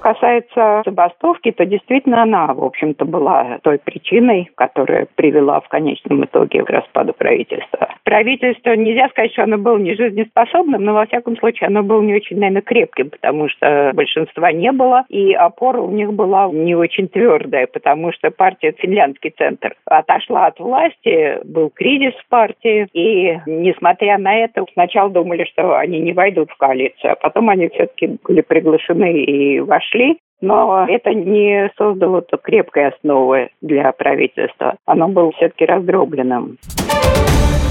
касается забастовки, то действительно она, в общем-то, была той причиной, которая привела в конечном итоге к распаду правительства. Правительство, нельзя сказать, что оно было не жизнеспособным, но, во всяком случае, оно было не очень, наверное, крепким, потому что большинства не было, и опора у них была не очень твердая, потому что партия «Финляндский центр» отошла от власти, был кризис в партии, и, несмотря на это, сначала думали, что они не войдут в коалицию, а потом они все-таки были приглашены и вошли. Но это не создало крепкой основы для правительства. Оно было все-таки раздробленным.